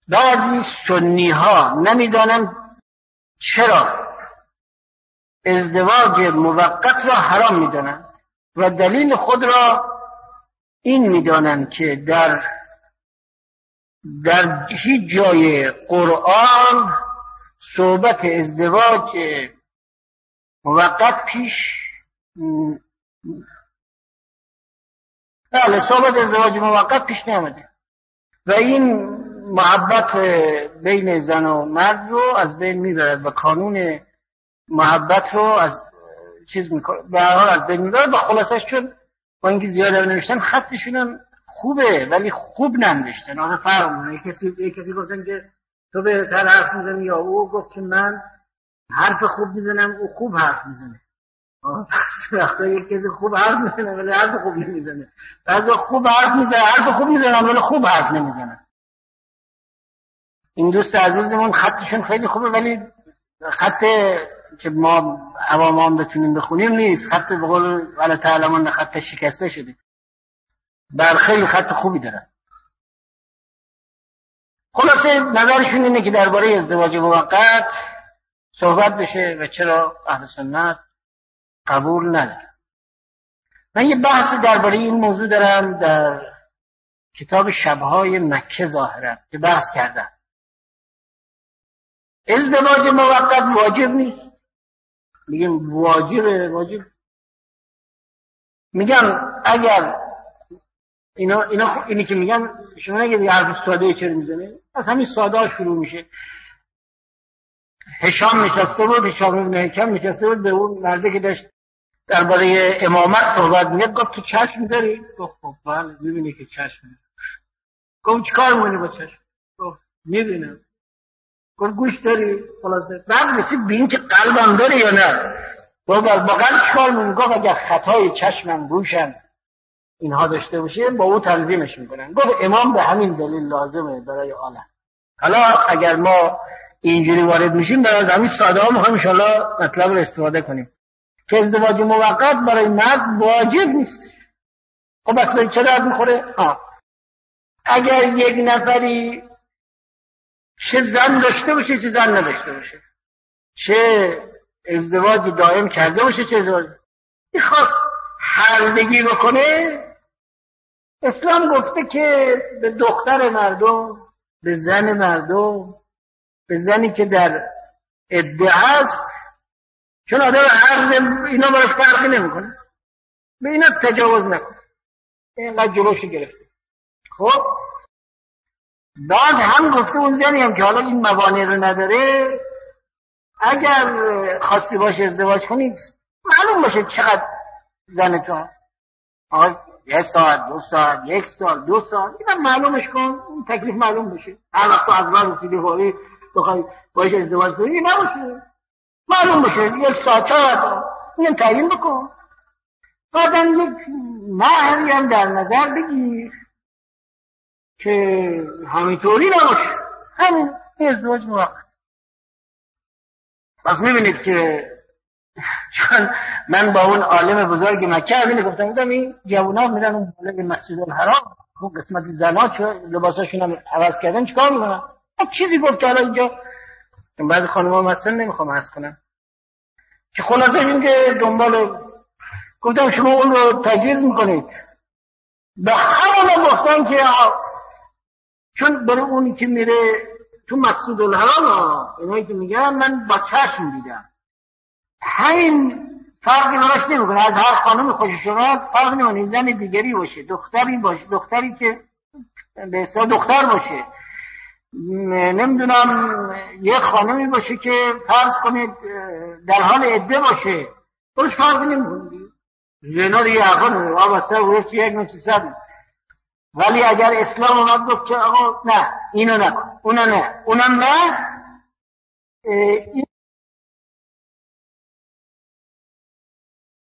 بعضی سنی ها نمیدانند چرا ازدواج موقت را حرام میدانند و دلیل خود را این میدانند که در هیچ جای قرآن صحبت ازدواج موقت صحبت ازدواج موقت پیش نیامده و این محبت بین زن و مرد رو از بین میبرد و قانون محبت رو از چیز میکنه به هر حال از بین میبرد. و خلاصش چون با اینکه زیاده نوشتن خطشون هم خوبه ولی خوب ننوشتن. آره فرق میکنه. کسی گفتن که تو بهتر حرف میزنی یا او گفت که من حرف خوب میزنم او خوب حرف میزنه. وقتا یک کسی خوب حرف میزنه ولی حرف خوب نمیزنه. بعضی خوب حرف خوب میزنن ولی خوب حرف نمیزنن. این دوست عزیزمون خطشون خیلی خوبه ولی خط که ما عوام بتونیم بخونیم نیست. خط به قول ولی تعلمون خط شکسته شده. بر خیلی خط خوبی دارن. خلاصه نظرشون اینه که درباره ازدواج موقت صحبت بشه و چرا اهل سنت قبول نداره. من یه بحث درباره این موضوع دارم در کتاب شبهای مکه ظاهرا که بحث کردم. ازدواج موقت واجب نیست. میگم واجب. میگم اگر اینی که میگم شما نگید حرف ساده چرا میزنه؟ از همین ساده ها شروع میشه. هشام ابن حکم نشسته بود به اون مرده که داشت درباره امامت صحبت میگه. گفت تو چشم داری؟ گفت خب بله میبینی که چشم داری. گفت چیکار میکنی با چشم؟ گفت میبینم. گفت گوش داری؟ خلاصه بعد رسید به این که قلبم داری یا نه؟ گفت با قلب چیکار میکنی؟ گفت اگر خطای چشمم گوشم اینها داشته باشه با او تنظیمش میکنن. گفت امام به همین دلیل لازمه برای عالم. حالا اگر ما اینجوری وارد میشیم برای همین ساده ها میخوایم انشاءالله مطلب رو استفاده کنیم که ازدواج موقت برای مرد واجب نیست. خب بس به چه درد میخوره؟ اگر یک نفری چه زن داشته باشه چه زن نداشته باشه، چه ازدواج دائم کرده باشه چه ازدواج خواست هردگی بکنه، اسلام گفته که به دختر مردم، به زن مردم، به زنی که در عده است، چون آدم عرض اینا براش فرقی نمیکنه، به اینا تجاوز نکنه. اینقدر جلوشو گرفته. خب بعد هم گفته اون زنی هم که حالا این موانع رو نداره، اگر خواستی باشه ازدواج کنید معلوم باشه چقدر زن تو هست. یه ساعت، 2 ساعت، 1 سال، 2 سال، اینا معلومش کن، اون تکلیف معلوم بشه. هر وقت تو از من رسیدی خوری بخوای باش ازدواج کنی نباشه، معلوم بشه 1 ساعت، 4 ساعت، اینم تعیین بکن. بعدم یک مهری هم در نظر بگیر که همینطوری نباشه، همین ازدواج موقت. پس میبینید که چون من با اون عالم بزرگ مکه همین گفتم این جوونا میرن اون بالای مسجد الحرام، اون قسمت زنا چه لباساشون هم عوض کردن، چیکار میکنن؟ چیزی گفت که حالا اینجا بعضی خانم‌ها هستن نمیخوام عرض کنم که خلاصه این که دنبال گفتم شما اون رو تجویز میکنید. به همون گفتن که چون برای اونی که میره تو مسجد الحرام، اینایی که میگن من با چشم دیدم، همین فرقی براش نمیکنه. از هر خانم خوشش اومد فرق نمیکنه، زن دیگری باشه، دختری باشه، دختری که به اصطلاح دختر باشه، نمیدونم یه خانمی باشه که فرض کنید در حال عده باشه، برش فرقی نمیکنه. زنا دیگه عقل وابسته و یک نوچیزد. ولی اگر اسلام اومد گفت که آقا نه اینو نکن، اونم نه،